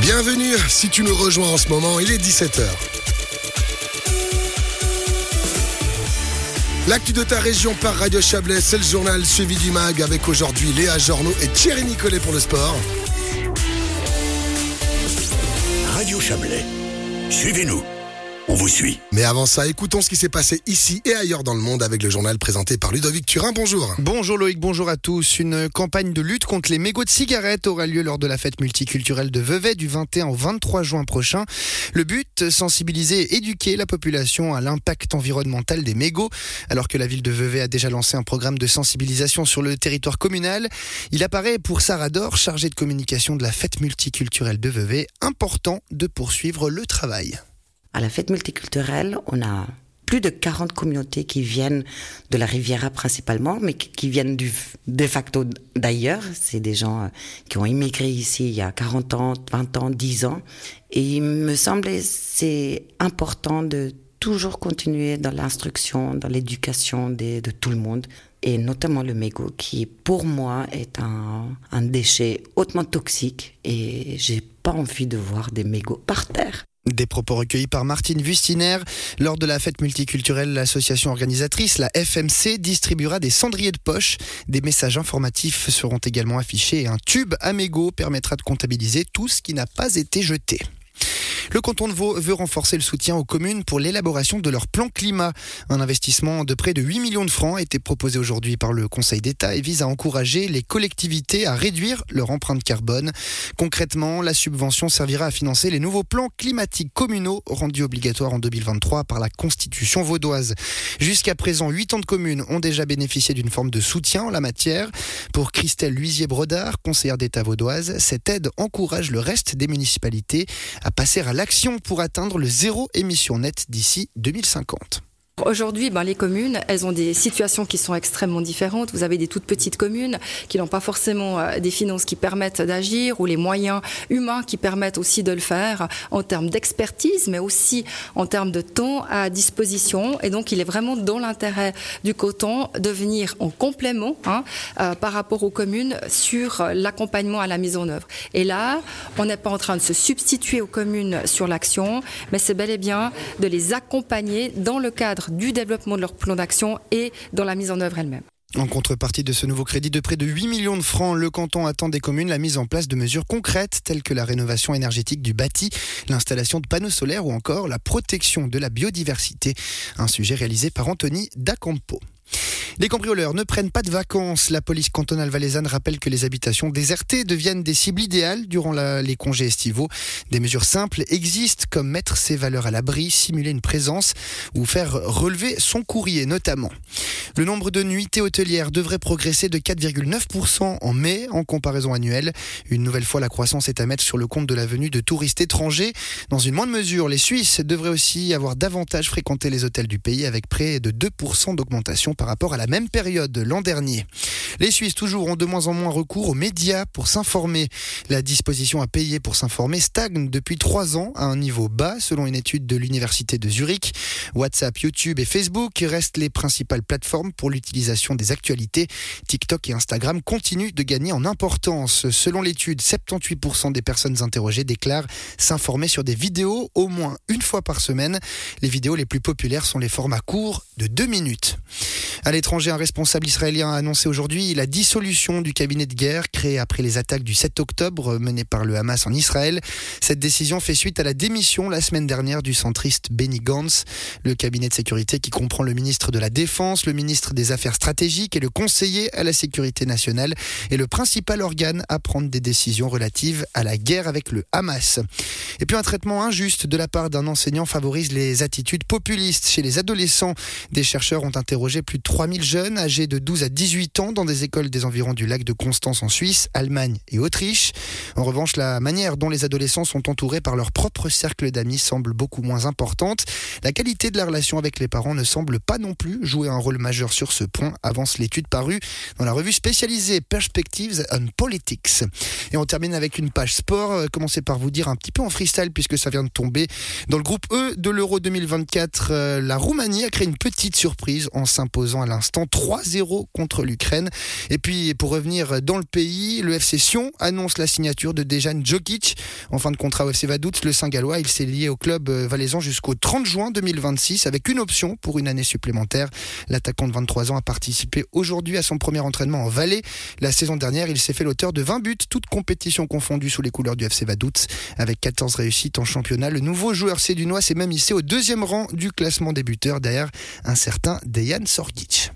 Bienvenue, si tu nous rejoins en ce moment, il est 17h. L'actu de ta région par Radio Chablais, c'est le journal suivi du MAG avec aujourd'hui Léa Jorno et Thierry Nicolet pour le sport. Radio Chablais, suivez-nous, on vous suit. Mais avant ça, écoutons ce qui s'est passé ici et ailleurs dans le monde avec le journal présenté par Ludovic Turin. Bonjour. Bonjour Loïc, bonjour à tous. Une campagne de lutte contre les mégots de cigarettes aura lieu lors de la fête multiculturelle de Vevey du 21 au 23 juin prochain. Le but, sensibiliser et éduquer la population à l'impact environnemental des mégots. Alors que la ville de Vevey a déjà lancé un programme de sensibilisation sur le territoire communal, il apparaît pour Sarah Dor, chargée de communication de la fête multiculturelle de Vevey, important de poursuivre le travail. À la fête multiculturelle, on a plus de 40 communautés qui viennent de la Riviera principalement, mais qui viennent de facto d'ailleurs. C'est des gens qui ont immigré ici il y a 40 ans, 20 ans, 10 ans. Et il me semblait c'est important de toujours continuer dans l'instruction, dans l'éducation de tout le monde. Et notamment le mégot, qui pour moi est un déchet hautement toxique. Et j'ai pas envie de voir des mégots par terre. Des propos recueillis par Martine Wustiner. Lors de la fête multiculturelle, l'association organisatrice, la FMC, distribuera des cendriers de poche. Des messages informatifs seront également affichés et un tube à mégots permettra de comptabiliser tout ce qui n'a pas été jeté. Le canton de Vaud veut renforcer le soutien aux communes pour l'élaboration de leur plan climat. Un investissement de près de 8 millions de francs a été proposé aujourd'hui par le Conseil d'État et vise à encourager les collectivités à réduire leur empreinte carbone. Concrètement, la subvention servira à financer les nouveaux plans climatiques communaux rendus obligatoires en 2023 par la Constitution vaudoise. Jusqu'à présent, 80 communes ont déjà bénéficié d'une forme de soutien en la matière. Pour Christelle Luisier-Brodard, conseillère d'État vaudoise, cette aide encourage le reste des municipalités à passer à l'action pour atteindre le zéro émission nette d'ici 2050. Aujourd'hui, les communes, elles ont des situations qui sont extrêmement différentes. Vous avez des toutes petites communes qui n'ont pas forcément des finances qui permettent d'agir ou les moyens humains qui permettent aussi de le faire en termes d'expertise, mais aussi en termes de temps à disposition. Et donc, il est vraiment dans l'intérêt du canton de venir en complément par rapport aux communes sur l'accompagnement à la mise en œuvre. Et là, on n'est pas en train de se substituer aux communes sur l'action, mais c'est bel et bien de les accompagner dans le cadre du développement de leur plan d'action et dans la mise en œuvre elle-même. En contrepartie de ce nouveau crédit de près de 8 millions de francs, le canton attend des communes la mise en place de mesures concrètes telles que la rénovation énergétique du bâti, l'installation de panneaux solaires ou encore la protection de la biodiversité. Un sujet réalisé par Anthony Dacampo. Les cambrioleurs ne prennent pas de vacances. La police cantonale valaisanne rappelle que les habitations désertées deviennent des cibles idéales durant les congés estivaux. Des mesures simples existent comme mettre ses valeurs à l'abri, simuler une présence ou faire relever son courrier notamment. Le nombre de nuitées hôtelières devrait progresser de 4,9% en mai en comparaison annuelle. Une nouvelle fois, la croissance est à mettre sur le compte de la venue de touristes étrangers. Dans une moindre mesure, les Suisses devraient aussi avoir davantage fréquenté les hôtels du pays avec près de 2% d'augmentation par rapport à la même période l'an dernier. Les Suisses toujours ont de moins en moins recours aux médias pour s'informer. La disposition à payer pour s'informer stagne depuis 3 ans à un niveau bas selon une étude de l'université de Zurich. WhatsApp, YouTube et Facebook restent les principales plateformes pour l'utilisation des actualités. TikTok et Instagram continuent de gagner en importance. Selon l'étude, 78% des personnes interrogées déclarent s'informer sur des vidéos au moins une fois par semaine. Les vidéos les plus populaires sont les formats courts de 2 minutes. À l'étranger, un responsable israélien a annoncé aujourd'hui la dissolution du cabinet de guerre créé après les attaques du 7 octobre menées par le Hamas en Israël. Cette décision fait suite à la démission la semaine dernière du centriste Benny Gantz. Le cabinet de sécurité qui comprend le ministre de la Défense, le ministre des Affaires stratégiques et le conseiller à la sécurité nationale est le principal organe à prendre des décisions relatives à la guerre avec le Hamas. Et puis un traitement injuste de la part d'un enseignant favorise les attitudes populistes chez les adolescents. Des chercheurs ont interrogé plus de 3000 jeunes âgés de 12 à 18 ans dans des écoles des environs du lac de Constance en Suisse, Allemagne et Autriche. En revanche, la manière dont les adolescents sont entourés par leur propre cercle d'amis semble beaucoup moins importante. La qualité de la relation avec les parents ne semble pas non plus jouer un rôle majeur sur ce point, avance l'étude parue dans la revue spécialisée Perspectives on Politics. Et on termine avec une page sport. Commencez par vous dire un petit peu en freestyle puisque ça vient de tomber. Dans le groupe E de l'Euro 2024, la Roumanie a créé une petite surprise en s'imposant s'imposant à l'instant 3-0 contre l'Ukraine. Et puis pour revenir dans le pays, le FC Sion annonce la signature de Dejan Djokic. En fin de contrat au FC Vaduz, le Saint-Gallois, il s'est lié au club valaisan jusqu'au 30 juin 2026 avec une option pour une année supplémentaire. L'attaquant de 23 ans a participé aujourd'hui à son premier entraînement en Valais. La saison dernière, il s'est fait l'auteur de 20 buts, toutes compétitions confondues sous les couleurs du FC Vaduz. Avec 14 réussites en championnat, le nouveau joueur sédunois s'est même hissé au 2e rang du classement des buteurs derrière un certain Dejan Sorgic.